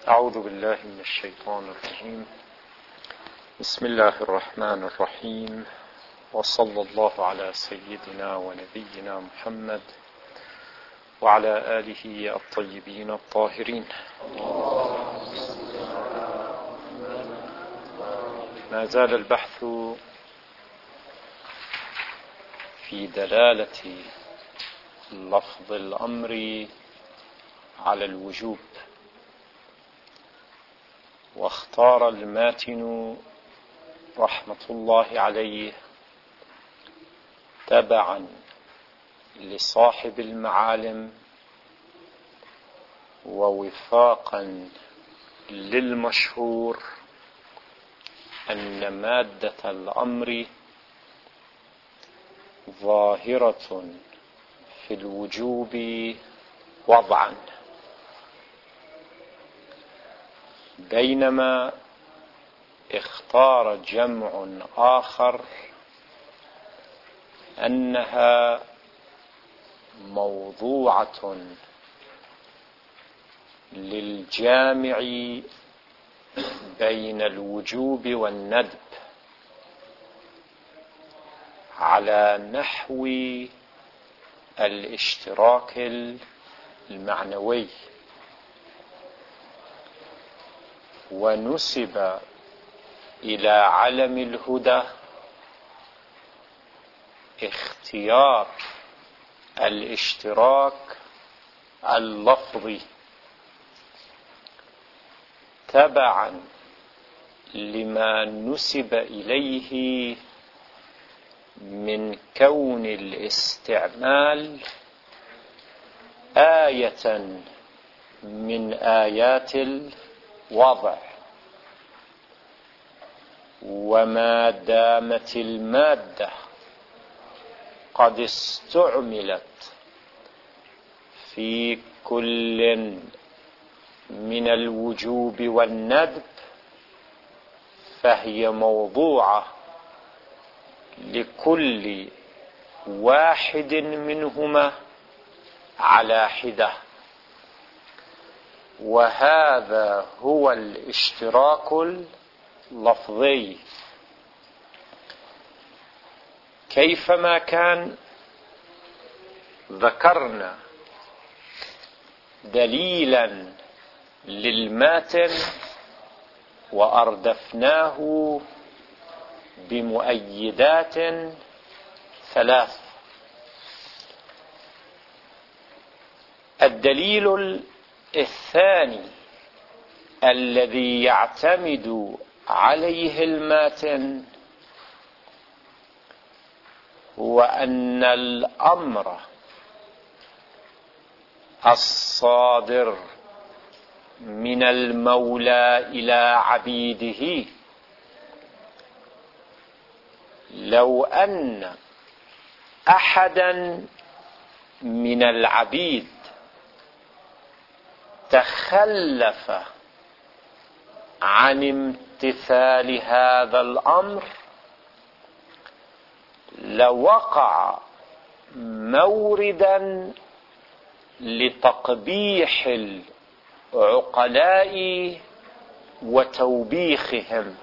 أعوذ بالله من الشيطان الرجيم. بسم الله الرحمن الرحيم، وصلى الله على سيدنا ونبينا محمد وعلى آله الطيبين الطاهرين. ما زال البحث في دلالة لفظ الأمر على الوجوب، واختار الماتن رحمة الله عليه تبعا لصاحب المعالم ووفاقا للمشهور أن مادة الأمر ظاهرة في الوجوب وضعا، بينما اختار جمع آخر أنها موضوعة للجامع بين الوجوب والندب على نحو الاشتراك المعنوي، ونسب إلى علم الهدى اختيار الاشتراك اللفظي تبعا لما نسب إليه من كون الاستعمال آية من آيات الوضع، وما دامت المادة قد استعملت في كل من الوجوب والندب فهي موضوعة لكل واحد منهما على حدة، وهذا هو الاشتراك اللفظي. كيفما كان ذكرنا دليلا للماتن وأردفناه بمؤيدات ثلاث. الدليل الثاني الذي يعتمد عليه الماتن هو أن الأمر الصادر من المولى إلى عبيده لو أن أحدا من العبيد تخلف عن امتثال هذا الأمر لوقع موردا لتقبيح العقلاء وتوبيخهم،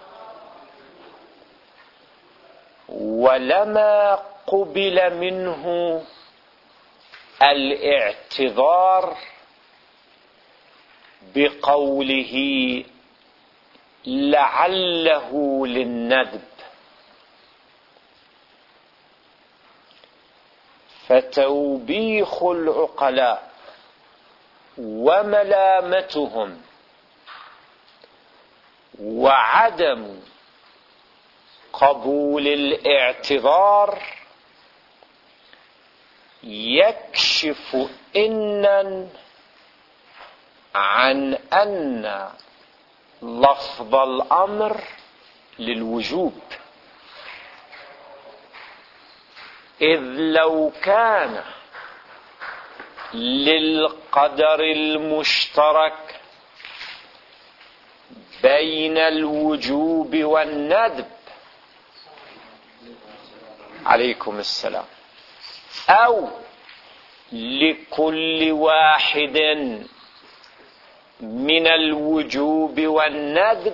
ولما قبل منه الاعتذار بقوله لعله للندب. فتوبيخ العقلاء وملامتهم وعدم قبول الاعتذار يكشف إنًا عن أن لفظ الأمر للوجوب، إذ لو كان للقدر المشترك بين الوجوب والندب عليكم السلام، أو لكل واحد من الوجوب والندب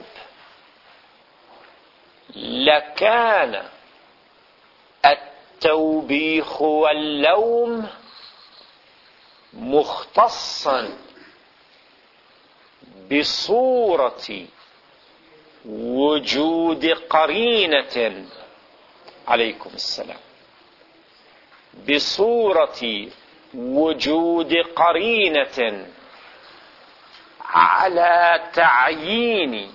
لكان التوبيخ واللوم مختصا بصورة وجود قرينة، عليكم السلام، بصورة وجود قرينة على تعيين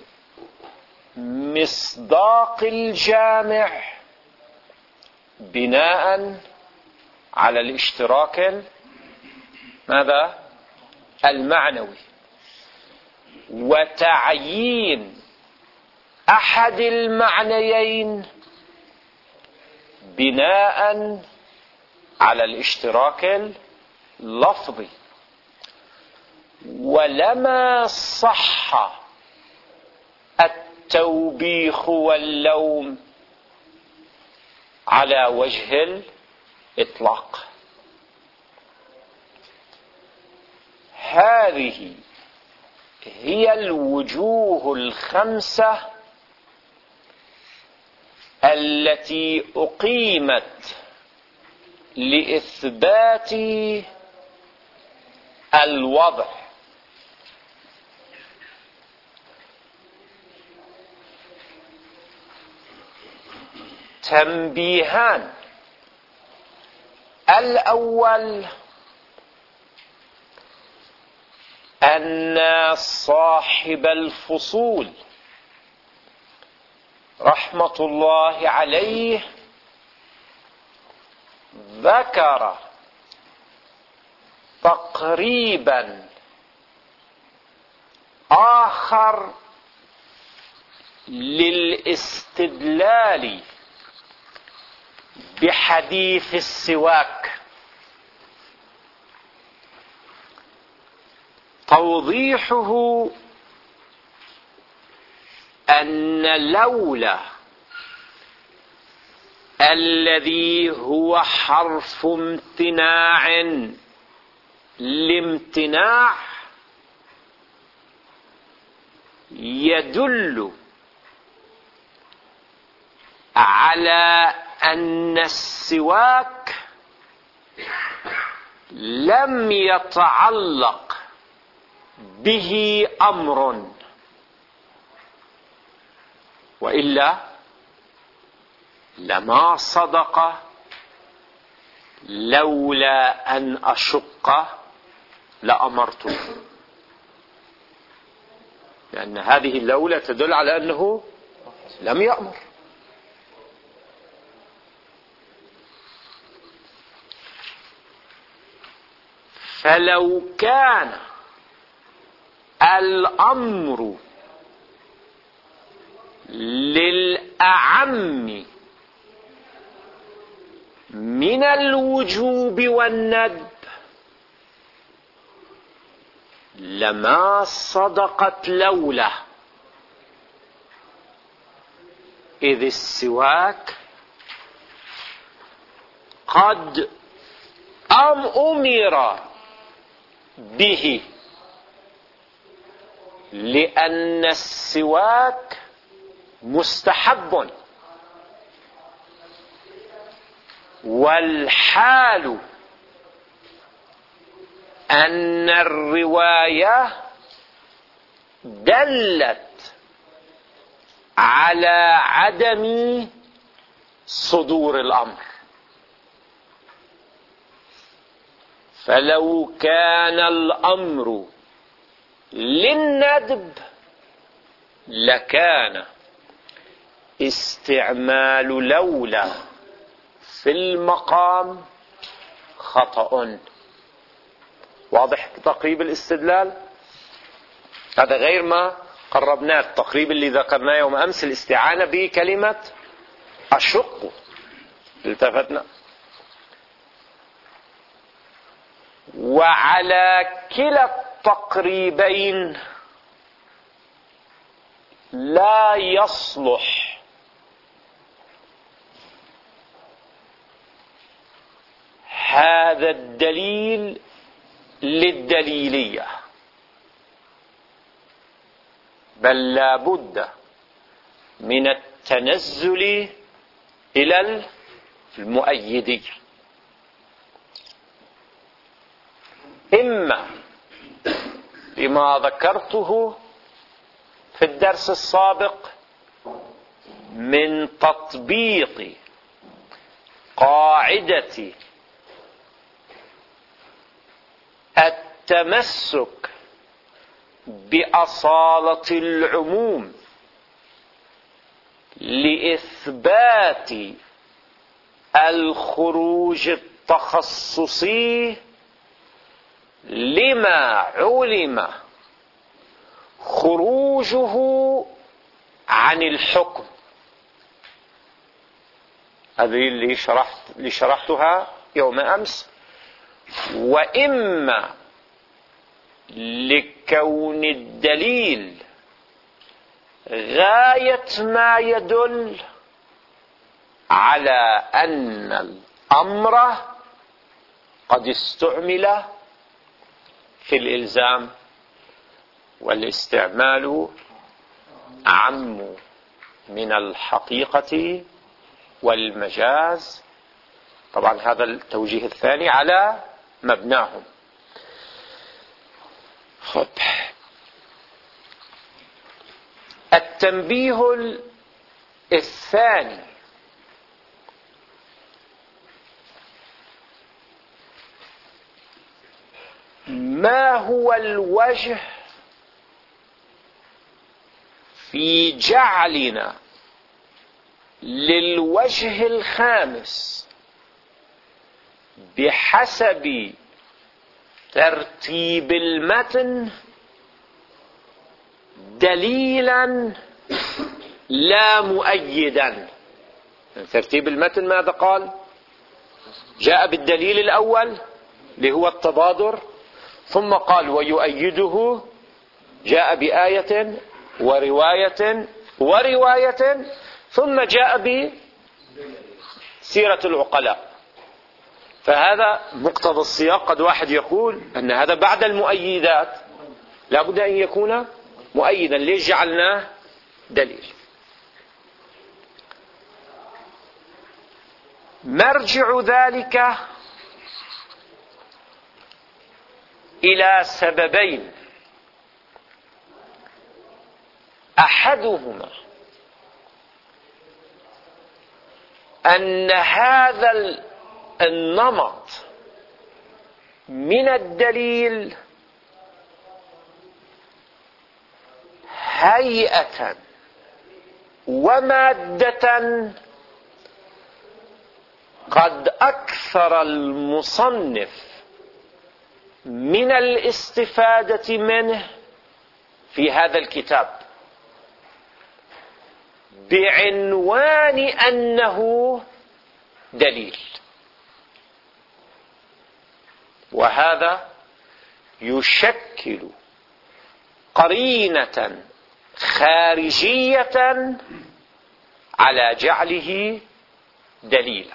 مصداق الجامع بناء على الاشتراك ماذا؟ المعنوي، وتعيين أحد المعنيين بناء على الاشتراك اللفظي. ولما صح التوبيخ واللوم على وجه الإطلاق. هذه هي الوجوه الخمسة التي أقيمت لإثبات الوضع. تنبيهان: الأول أن صاحب الفصول رحمة الله عليه ذكر تقريبا آخر للاستدلال بحديث السواك، توضيحه أن لولا الذي هو حرف امتناع لامتناع يدل على أن السواك لم يتعلق به أمر، وإلا لما صدق لولا أن أشق لأمرته، لأن هذه اللولا تدل على أنه لم يأمر. فلو كان الأمر للأعم من الوجوب والندب لما صدقت لولا، إذ السواك قد أمر به، لأن السواك مستحب، والحال أن الرواية دلت على عدم صدور الأمر. فلو كان الأمر للندب لكان استعمال لولا في المقام خطأ. واضح تقريب الاستدلال؟ هذا غير ما قربناه، التقريب اللي ذكرناه يوم أمس، الاستعانة بكلمة أشق التفتنا. وعلى كلا التقريبين لا يصلح هذا الدليل للدليلية، بل لا بد من التنزل إلى المؤيدية، إما بما ذكرته في الدرس السابق من تطبيق قاعدة التمسك بأصالة العموم لإثبات الخروج التخصصي لما علم خروجه عن الحكم. هذه اللي شرحتها يوم أمس. وإما لكون الدليل غاية ما يدل على أن الأمر قد استعمل في الإلزام، والاستعمال أعم من الحقيقة والمجاز. طبعا هذا التوجيه الثاني على مبناهم. خب، التنبيه الثاني ما هو الوجه في جعلنا للوجه الخامس بحسب ترتيب المتن دليلا لا مؤيدا؟ ترتيب المتن ماذا قال؟ جاء بالدليل الأول اللي هو التبادر، ثم قال ويؤيده، جاء بآية ورواية ثم جاء بسيرة العقلاء. فهذا مقتضى السياق. قد واحد يقول أن هذا بعد المؤيدات، لا بد أن يكون مؤيدا. ليش جعلناه دليل؟ مرجع ذلك إلى سببين: أحدهما أن هذا النمط من الدليل هيئة ومادة قد أكثر المصنف من الاستفادة منه في هذا الكتاب بعنوان أنه دليل. وهذا يشكل قرينة خارجية على جعله دليلا.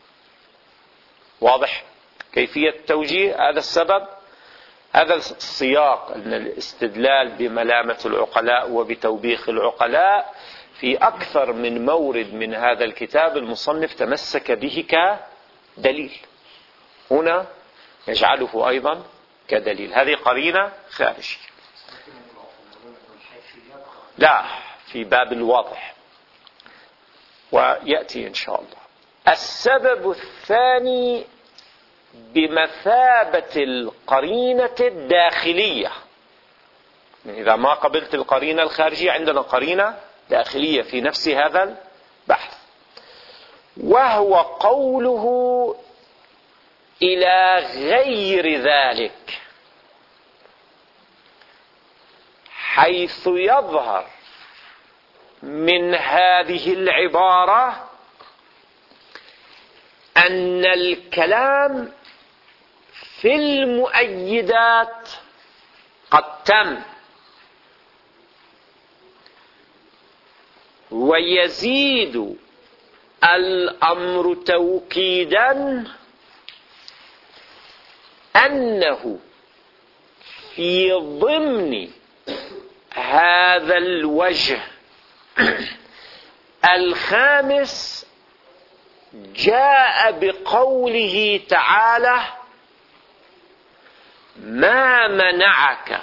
واضح كيفية توجيه هذا السبب؟ هذا السياق أن الاستدلال بملامة العقلاء وبتوبيخ العقلاء في أكثر من مورد من هذا الكتاب المصنف تمسك به كدليل، هنا يجعله أيضا كدليل. هذه قرينة خارجية. لا، في باب الواضح ويأتي إن شاء الله. السبب الثاني بمثابة القرينة الداخلية. إذا ما قبلت القرينة الخارجية عندنا قرينة داخلية في نفس هذا البحث، وهو قوله إلى غير ذلك، حيث يظهر من هذه العبارة أن الكلام في المؤيدات قد تم، ويزيد الأمر توكيدا أنه في ضمن هذا الوجه الخامس جاء بقوله تعالى: ما منعك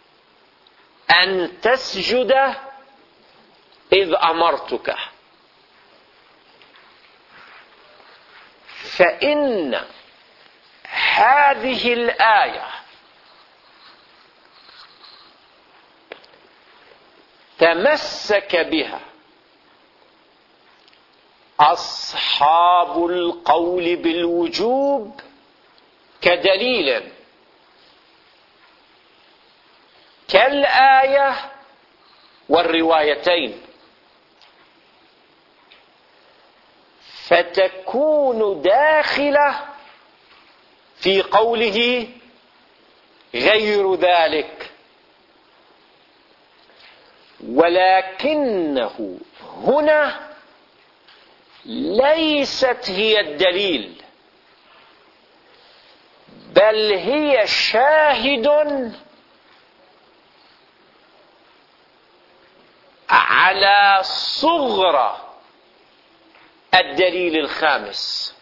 أن تسجد إذ أمرتك. فإن هذه الآية تمسك بها أصحاب القول بالوجوب كدليل، كالآية والروايتين، فتكون داخلة في قوله غير ذلك، ولكنه هنا ليست هي الدليل، بل هي شاهد على صغرى الدليل الخامس،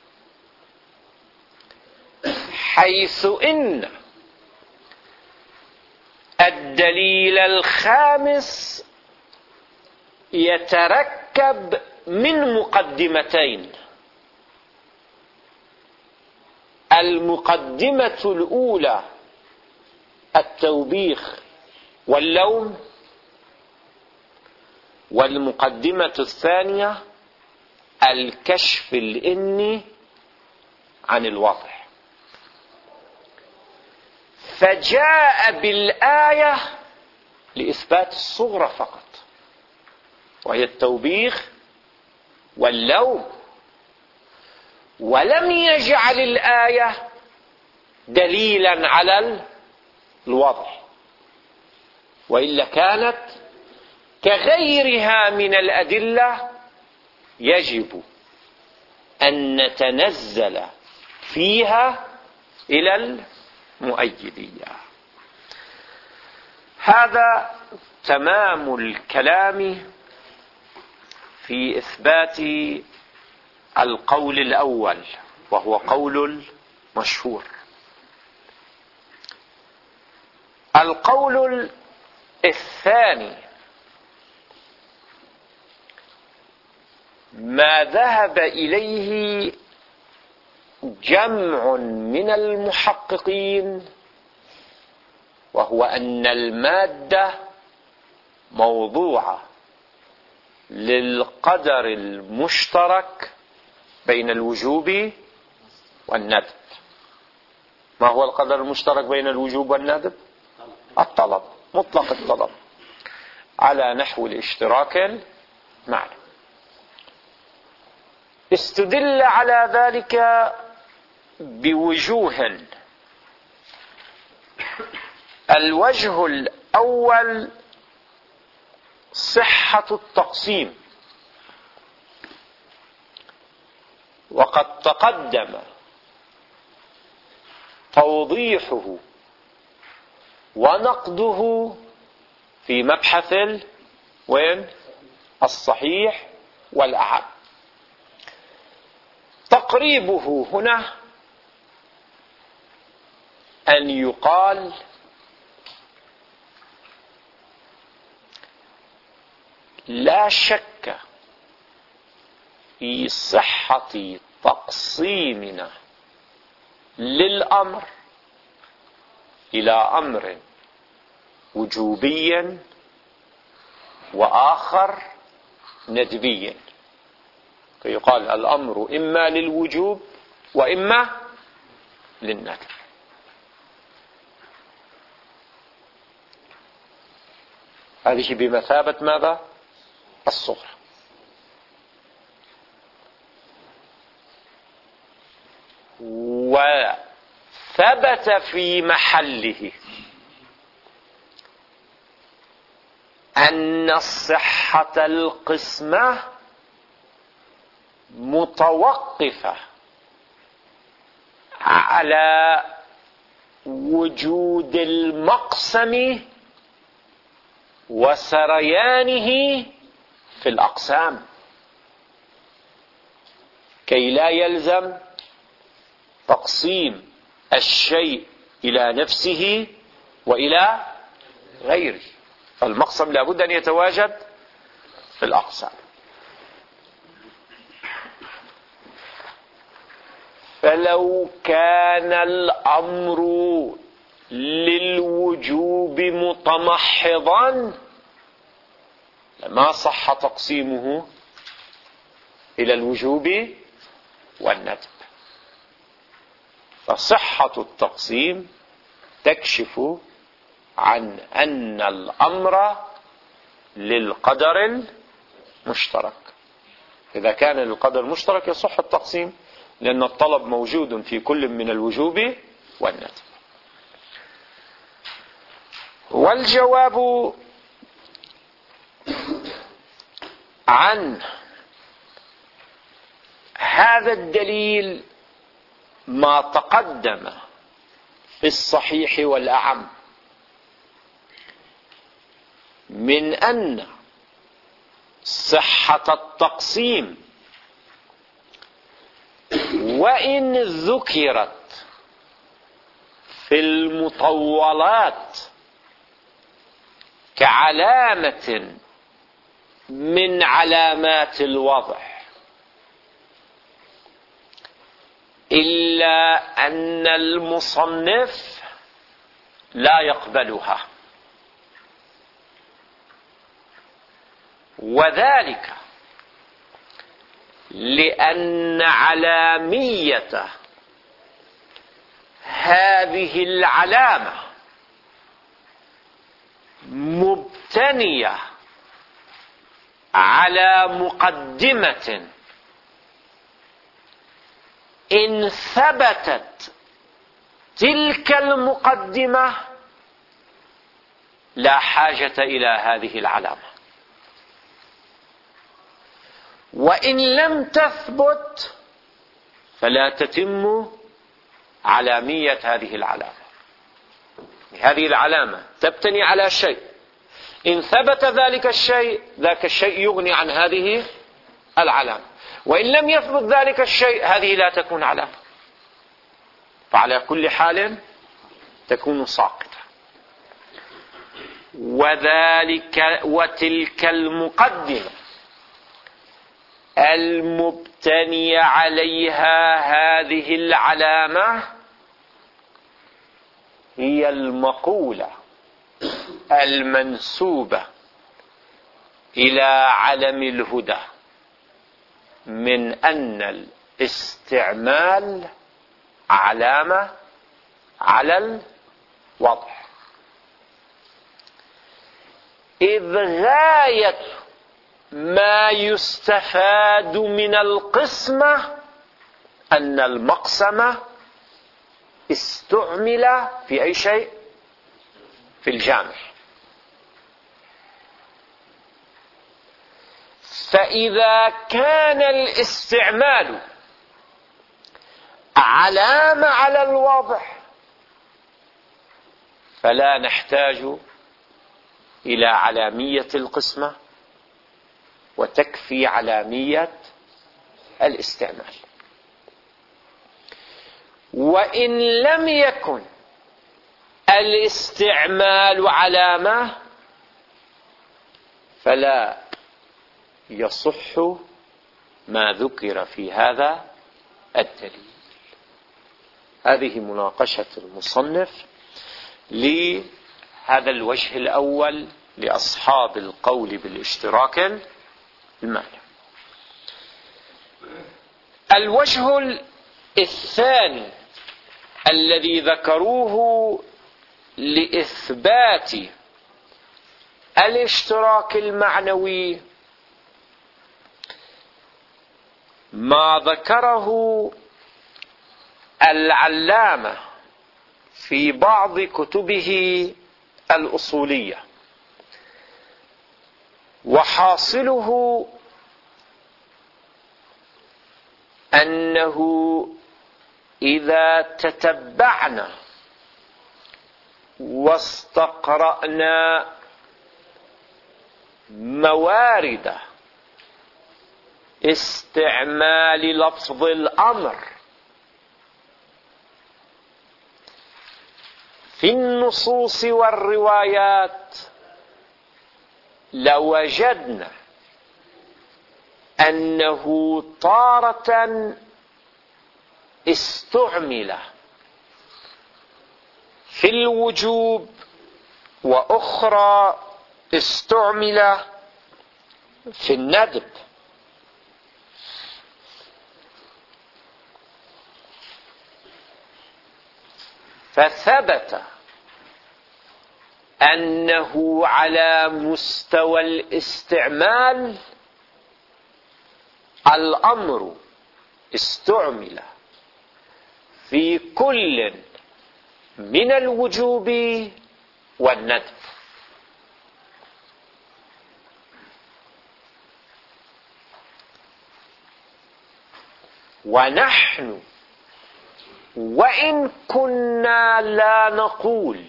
حيث إن الدليل الخامس يتركب من مقدمتين. المقدمة الأولى التوبيخ واللوم، والمقدمة الثانية الكشف الإني عن الوضع. فجاء بالآية لإثبات الصغرى فقط، وهي التوبيخ واللوم، ولم يجعل الآية دليلا على الوضع، وإلا كانت كغيرها من الأدلة يجب أن نتنزل فيها إلى المؤيدية. هذا تمام الكلام في إثبات القول الأول، وهو قول مشهور. القول الثاني ما ذهب إليه جمع من المحققين، وهو أن المادة موضوعة للقدر المشترك بين الوجوب والندب. ما هو القدر المشترك بين الوجوب والندب؟ الطلب، مطلق الطلب على نحو الاشتراك المعنى. استدل على ذلك بوجوه. الوجه الأول صحة التقسيم، وقد تقدم توضيحه ونقده في مبحث الصحيح والأعم. تقريبه هنا أن يقال لا شك في صحة تقسيمنا للأمر إلى أمر وجوبي وآخر ندبي. فيقال الأمر إما للوجوب وإما للندب. هذه بمثابة ماذا؟ الصغرى. وثبت في محله أن صحة القسمة متوقفة على وجود المقسم وسريانه في الأقسام، كي لا يلزم تقسيم الشيء إلى نفسه وإلى غيره، فالمقسم لابد أن يتواجد في الأقسام. فلو كان الأمر للوجوب متمحضا لما صح تقسيمه إلى الوجوب والندب، فصحة التقسيم تكشف عن أن الأمر للقدر المشترك. إذا كان للقدر المشترك يصح التقسيم، لأن الطلب موجود في كل من الوجوب والندب. والجواب عن هذا الدليل ما تقدم في الصحيح والأعم من أن صحة التقسيم وإن ذكرت في المطولات كعلامة من علامات الوضع، إلا أن المصنف لا يقبلها، وذلك لأن علامية هذه العلامة مبتنية على مقدمة إن ثبتت تلك المقدمة لا حاجة إلى هذه العلامة، وإن لم تثبت فلا تتم علامية هذه العلامة. هذه العلامة تبتني على شيء، إن ثبت ذلك الشيء ذاك الشيء يغني عن هذه العلامة، وإن لم يثبت ذلك الشيء هذه لا تكون علامة، فعلى كل حال تكون ساقطة. وتلك المقدمة المبتني عليها هذه العلامة هي المقولة المنسوبة إلى علم الهدى من أن الاستعمال علامة على الوضع، إذ غاية ما يستفاد من القسمة أن المقسمة استعمل في أي شيء؟ في الجامع. فإذا كان الاستعمال علامة على الوضع فلا نحتاج إلى علامية القسمة، وتكفي علامية الاستعمال. وإن لم يكن الاستعمال علامة فلا يصح ما ذكر في هذا الدليل. هذه مناقشة المصنف لهذا الوجه الأول لأصحاب القول بالاشتراك المانع. الوجه الثاني الذي ذكروه لإثبات الاشتراك المعنوي ما ذكره العلامة في بعض كتبه الأصولية، وحاصله أنه إذا تتبعنا واستقرأنا موارد استعمال لفظ الأمر في النصوص والروايات لوجدنا أنه تارة استعمل في الوجوب وأخرى استعمل في الندب. فثبت أنه على مستوى الاستعمال الأمر استعمل في كل من الوجوب والندب. ونحن وإن كنا لا نقول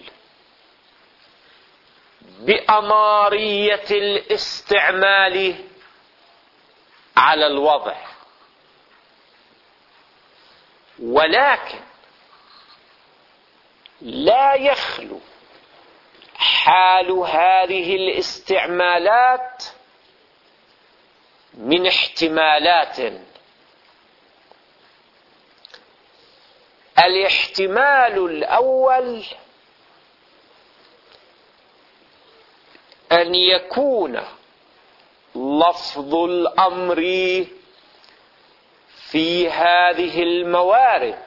بأمارية الاستعمال على الوضع، ولكن لا يخلو حال هذه الاستعمالات من احتمالات. الاحتمال الأول أن يكون لفظ الأمر في هذه الموارد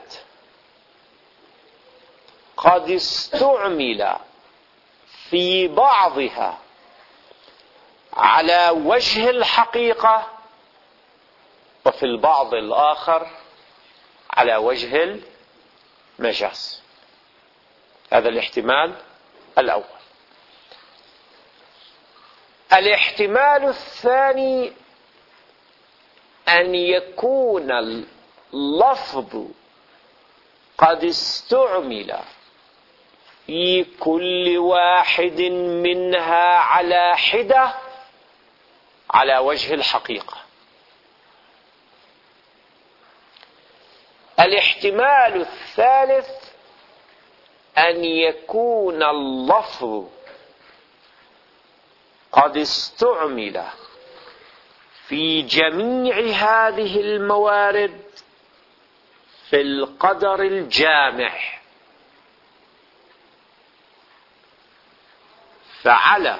قد استعمل في بعضها على وجه الحقيقة وفي البعض الآخر على وجه المجاز. هذا الاحتمال الأول. الاحتمال الثاني أن يكون اللفظ قد استعمل في كل واحد منها على حدة على وجه الحقيقة. الاحتمال الثالث أن يكون اللفظ قد استعمل في جميع هذه الموارد في القدر الجامع. فعلى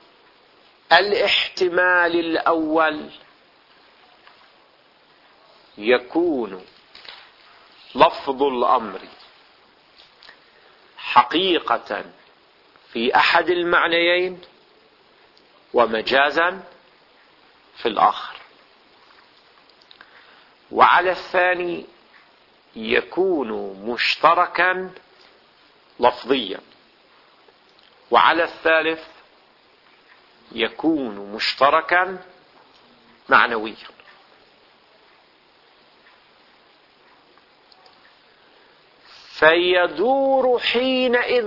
الاحتمال الأول يكون لفظ الأمر حقيقة في أحد المعنيين ومجازا في الآخر. وعلى الثاني يكون مشتركا لفظيا، وعلى الثالث يكون مشتركا معنويا. فيدور حينئذ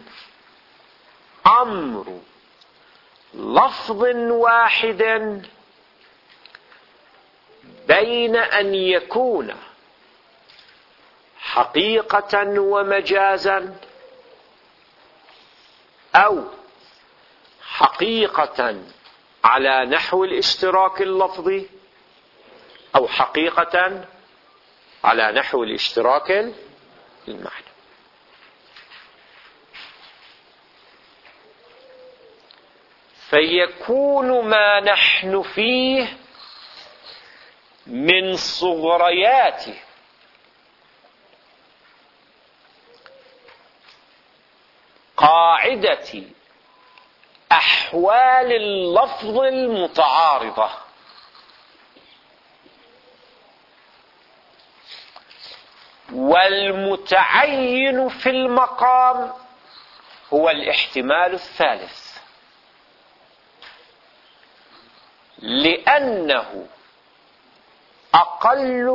أمر لفظ واحد بين أن يكون حقيقة ومجازا، أو حقيقة على نحو الاشتراك اللفظي، أو حقيقة على نحو الاشتراك المعنى. فيكون ما نحن فيه من صغريات قاعدة أحوال اللفظ المتعارضة، والمتعين في المقام هو الاحتمال الثالث، لأنه أقل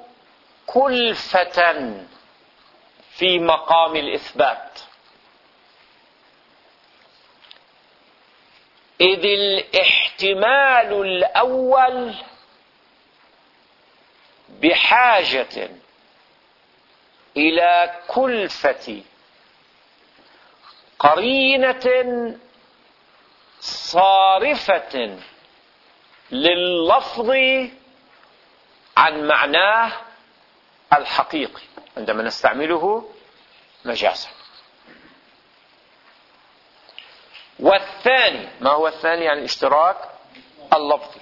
كلفة في مقام الإثبات. إذ الاحتمال الأول بحاجة إلى كلفة قرينة صارفة لللفظ عن معناه الحقيقي عندما نستعمله مجازا. والثاني، ما هو الثاني؟ يعني الاشتراك اللفظي،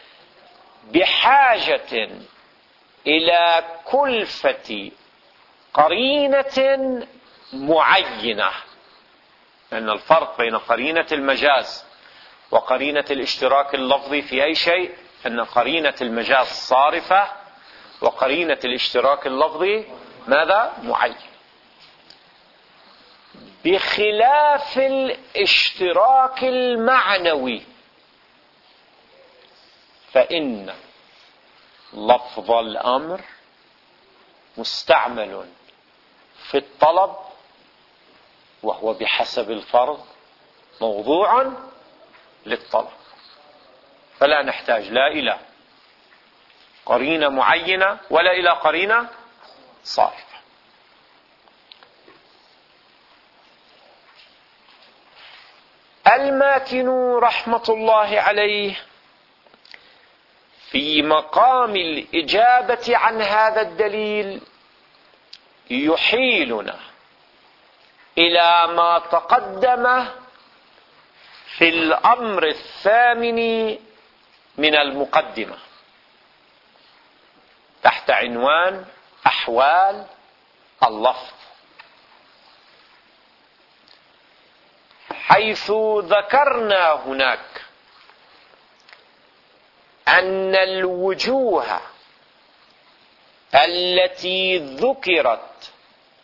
بحاجة إلى كلفة قرينة معينة، لأن الفرق بين قرينة المجاز وقرينة الاشتراك اللفظي في أي شيء، أن قرينة المجاز صارفة وقرينة الاشتراك اللفظي ماذا؟ معين. بخلاف الاشتراك المعنوي فإن لفظ الأمر مستعمل في الطلب، وهو بحسب الفرض موضوع للطلب، فلا نحتاج لا إلى قرينة معينة ولا إلى قرينة صارفة. الماتن رحمة الله عليه في مقام الإجابة عن هذا الدليل يحيلنا إلى ما تقدم في الأمر الثامن من المقدمة تحت عنوان أحوال اللفظ، حيث ذكرنا هناك أن الوجوه التي ذكرت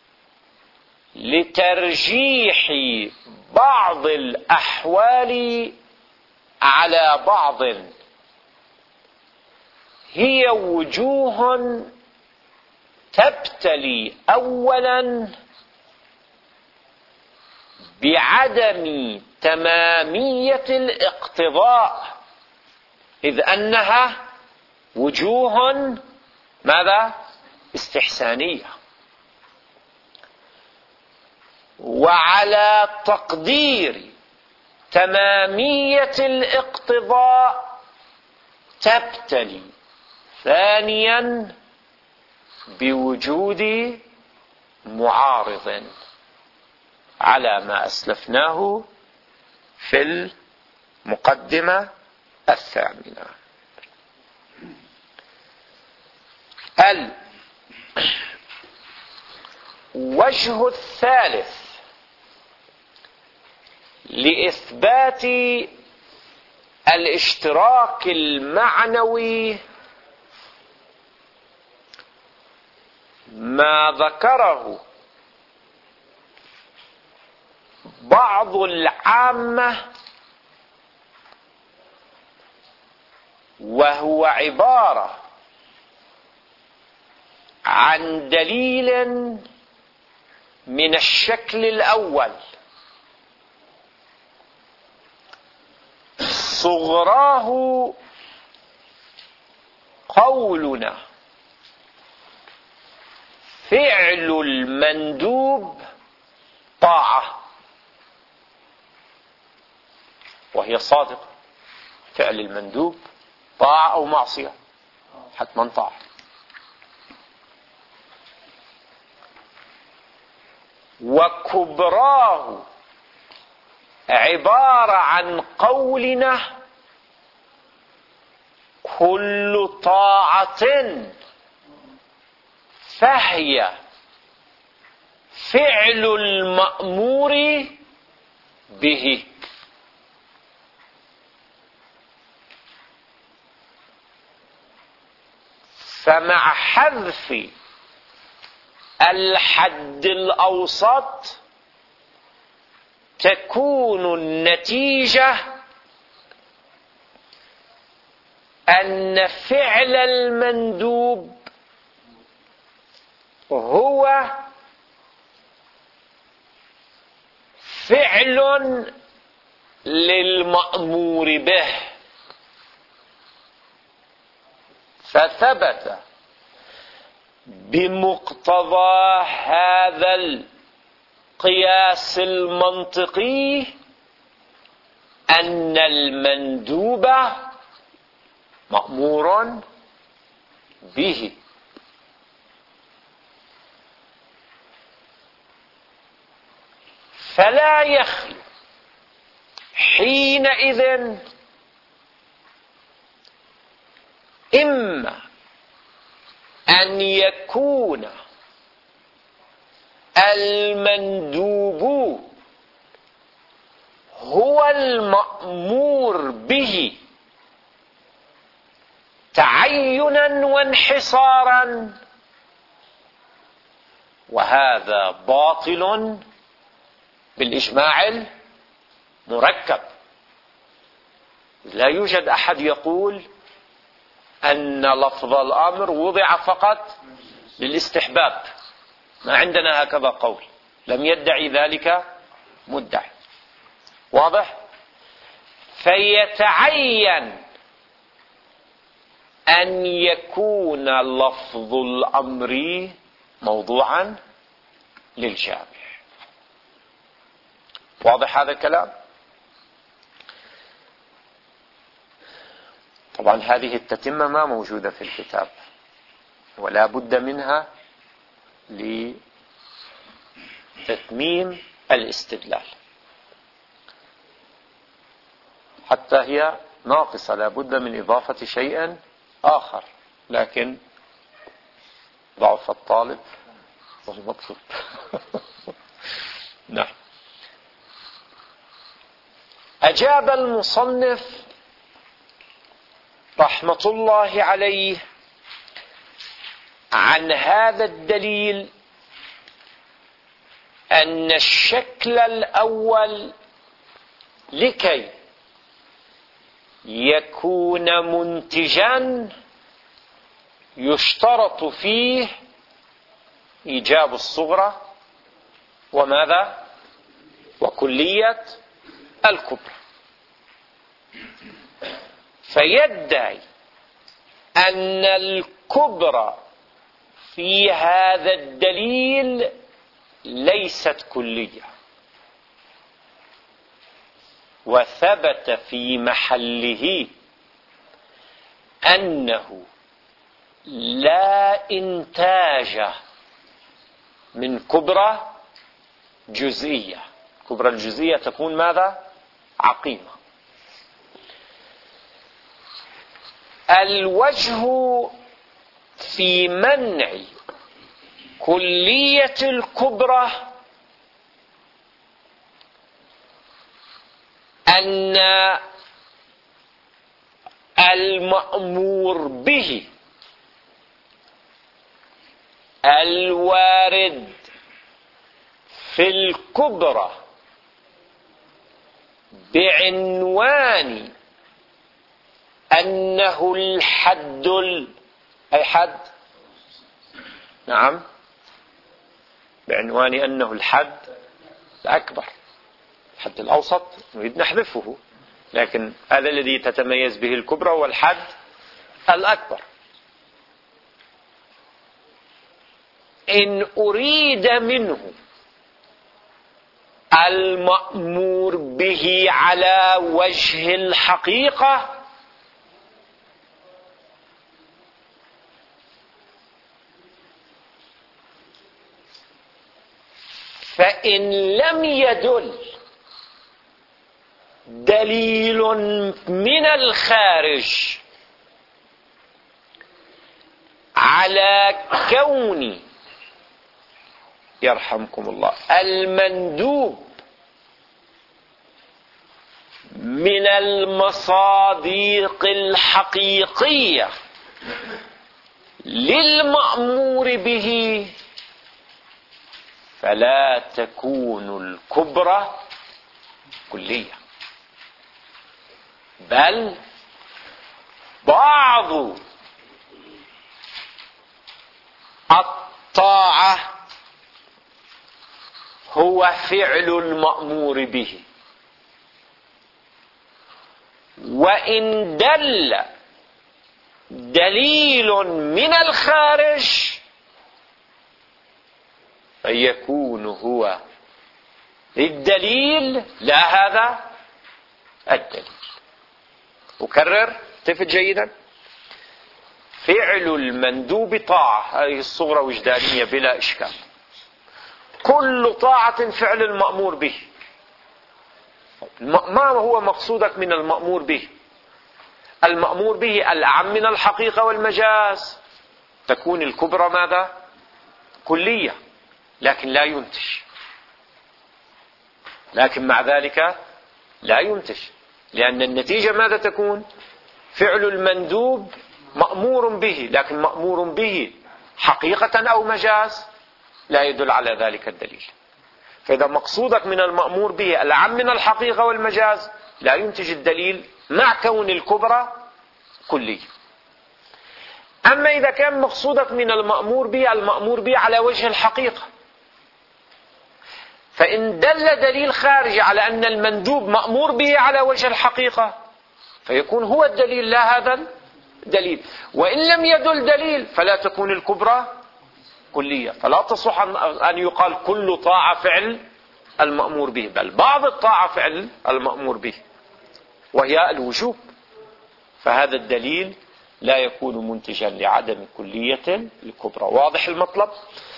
لترجيح بعض الأحوال على بعض هي وجوه تبتلي أولا بعدم تمامية الاقتضاء، إذ أنها وجوه ماذا؟ استحسانية، وعلى تقدير تمامية الاقتضاء تبتلي ثانيا بوجود معارض على ما أسلفناه في المقدمة الثامنة. الوجه الثالث لإثبات الاشتراك المعنوي ما ذكره بعض العامة، وهو عبارة عن دليل من الشكل الأول صغراه قولنا فعل المندوب طاعة، وهي صادقة، فعل المندوب طاعة أو معصية، حتما طاعة. وكبراه عبارة عن قولنا كل طاعة فهي فعل المأمور به، فمع حذف الحد الأوسط تكون النتيجة أن فعل المندوب هو فعل للمأمور به، فثبت بمقتضى هذا القياس المنطقي أن المندوب مأمور به. فلا يخلو حينئذ إما أن يكون المندوب هو المأمور به تعينا وانحصارا، وهذا باطل بالإجماع المركب. لا يوجد أحد يقول أن لفظ الأمر وضع فقط للاستحباب، ما عندنا هكذا قول، لم يدعي ذلك مدعي. واضح؟ فيتعين أن يكون لفظ الأمر موضوعا للجامع. واضح هذا الكلام؟ طبعا هذه التتمة ما موجودة في الكتاب، ولا بد منها لتتميم الاستدلال، حتى هي ناقصة، لا بد من إضافة شيء آخر، لكن ضعف الطالب والمطلوب. نعم. أجاب المصنف رحمة الله عليه عن هذا الدليل أن الشكل الأول لكي يكون منتجا يشترط فيه إيجاب الصغرى وماذا؟ وكلية الكبرى. فيدعي أن الكبرى في هذا الدليل ليست كلية، وثبت في محله أنه لا إنتاج من كبرى جزئية. كبرى الجزئية تكون ماذا؟ عقيمة. الوجه في منع كلية الكبرى أن المأمور به الوارد في الكبرى بعنوان أنه الحد أي حد، نعم، بعنوان أنه الحد الأكبر. الحد الأوسط نريد نحذفه، لكن هذا الذي تتميز به الكبرى هو الحد الأكبر. إن أريد منه المأمور به على وجه الحقيقة فإن لم يدل دليل من الخارج على كون يرحمكم الله المندوب من المصادق الحقيقية للمأمور به، فلا تكون الكبرى كلية، بل بعض الطاعة هو فعل المأمور به، وإن دل دليل من الخارج فيكون هو الدليل لا هذا الدليل. أكرر، التفت جيدا. فعل المندوب طاعة، هذه الصورة وجدانية بلا إشكال. كل طاعة فعل المأمور به. ما هو مقصودك من المأمور به؟ المأمور به الأعم من الحقيقة والمجاز. تكون الكبرى ماذا؟ كلية، لكن لا ينتج. لكن مع ذلك لا ينتج، لأن النتيجة ماذا تكون؟ فعل المندوب مأمور به، لكن مأمور به حقيقة أو مجاز لا يدل على ذلك الدليل. فإذا مقصودك من المأمور به الأعم من الحقيقة والمجاز لا ينتج الدليل مع كون الكبرى كلية. أما إذا كان مقصودك من المأمور به على وجه الحقيقة، فإن دل دليل خارجي على أن المندوب مأمور به على وجه الحقيقة فيكون هو الدليل لا هذا الدليل. وإن لم يدل دليل فلا تكون الكبرى كلية. فلا تصح أن يقال كل طاعة فعل المأمور به، بل بعض الطاعة فعل المأمور به وهي الوجوب. فهذا الدليل لا يكون منتجا لعدم كلية الكبرى. واضح المطلب؟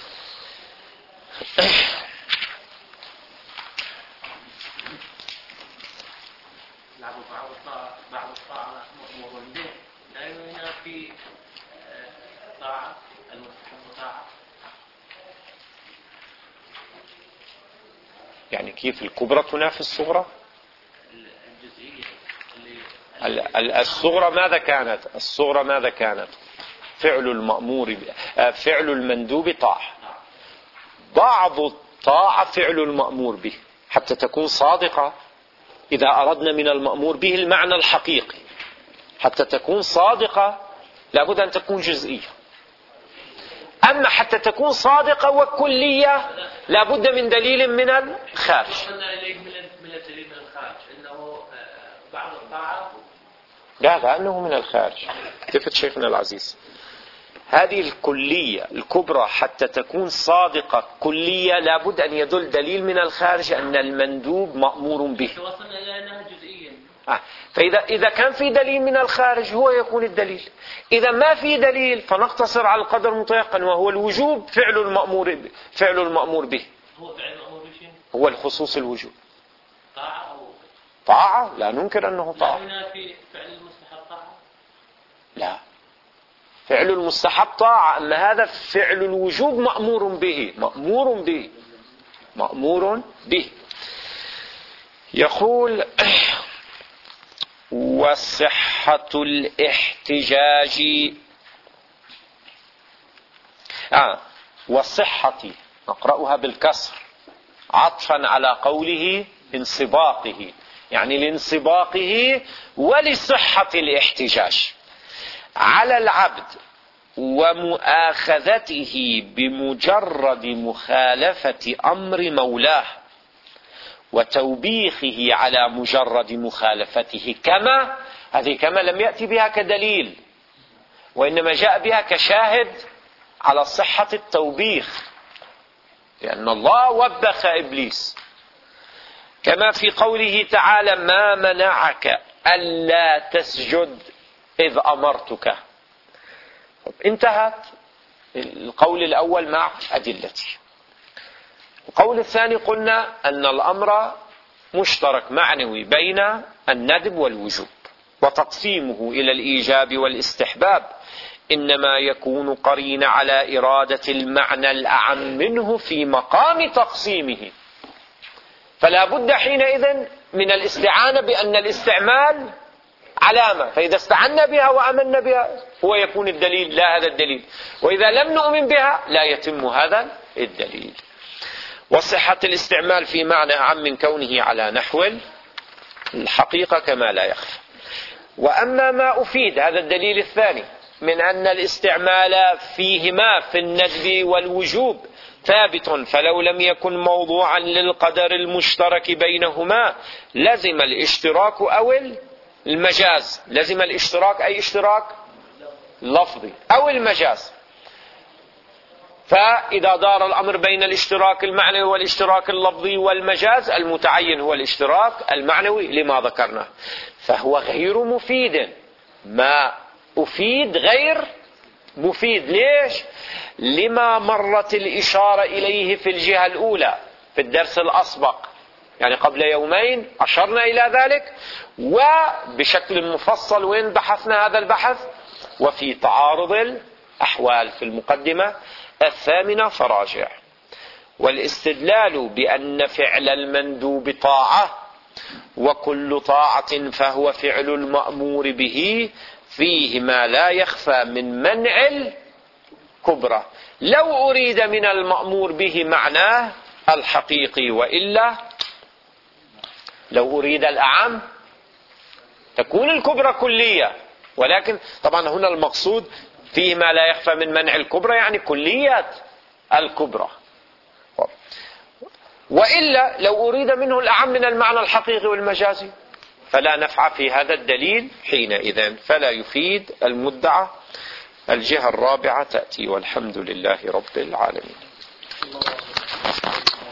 بعض الطاعة مأمور به لا ينافي طاعة المستحب طاعة. يعني كيف الكبرى تنافي الصغرى؟ الجزئية الصغرى ماذا كانت؟ الصغرى ماذا كانت؟ فعل المندوب طاعة. بعض الطاعة فعل المأمور به حتى تكون صادقة. إذا أردنا من المأمور به المعنى الحقيقي، حتى تكون صادقة لابد أن تكون جزئية. أما حتى تكون صادقة وكلية لابد من دليل من الخارج. وصلنا إليه من الدليل من الخارج إنه بعض الطاعة لا أنه من الخارج. تفت شيخنا العزيز، هذه الكلية الكبرى حتى تكون صادقة كلية لابد أن يدل دليل من الخارج أن المندوب مأمور به. وصلنا إلى أنها جزئيا. فإذا كان في دليل من الخارج هو يكون الدليل. إذا ما في دليل فنقتصر على القدر المتيقن وهو الوجوب. فعل المأمور به هو فعل المأمور به هو الخصوص الوجوب. طاعة أو طاعة لا ننكر أنه طاعة. لا ينافي فعل المستحب طاعة. لا، فعل المستحب طاعة، أما هذا فعل الوجوب مأمور به. يقول وصحة الاحتجاج وصحة نقرأها بالكسر عطفا على قوله انصباقه، يعني لانصباقه ولصحة الاحتجاج على العبد ومؤاخذته بمجرد مخالفة أمر مولاه وتوبيخه على مجرد مخالفته. هذه كما لم يأتي بها كدليل، وإنما جاء بها كشاهد على صحة التوبيخ، لأن الله وبخ إبليس كما في قوله تعالى ما منعك ألا تسجد إذ أمرتك. انتهت القول الأول مع أدلته. القول الثاني قلنا أن الأمر مشترك معنوي بين الندب والوجوب، وتقسيمه إلى الإيجاب والاستحباب إنما يكون قرين على إرادة المعنى الأعم منه في مقام تقسيمه. فلا بد حينئذ من الاستعانة بأن الاستعمال علامة، فإذا استعنا بها وأمنا بها هو يكون الدليل لا هذا الدليل، وإذا لم نؤمن بها لا يتم هذا الدليل. وصحة الاستعمال في معنى أعم من كونه على نحو الحقيقة كما لا يخفى. وأما ما أفيد هذا الدليل الثاني من أن الاستعمال فيهما في الندب والوجوب ثابت، فلو لم يكن موضوعا للقدر المشترك بينهما لزم الاشتراك أو المجاز لزم الاشتراك، أي اشتراك لفظي أو المجاز. فإذا دار الأمر بين الاشتراك المعنوي والاشتراك اللفظي والمجاز، المتعين هو الاشتراك المعنوي لما ذكرنا، فهو غير مفيد. ما أفيد غير مفيد. ليش؟ لما مرت الإشارة إليه في الجهة الأولى في الدرس الأسبق، يعني قبل يومين أشرنا إلى ذلك، وبشكل مفصل وين بحثنا هذا البحث، وفي تعارض الأحوال في المقدمة الثامنة فراجع. والاستدلال بأن فعل المندوب طاعة، وكل طاعة فهو فعل المأمور به، فيه ما لا يخفى من منع الكبرى. لو أريد من المأمور به معناه الحقيقي، وإلا لو أريد الأعم تكون الكبرى كلية، ولكن طبعا هنا المقصود فيه ما لا يخفى من منع الكبرى يعني كليات الكبرى. وإلا لو أريد منه الأعم من المعنى الحقيقي والمجازي فلا نفع في هذا الدليل حينئذ، فلا يفيد المدعى. الجهة الرابعة تأتي، والحمد لله رب العالمين.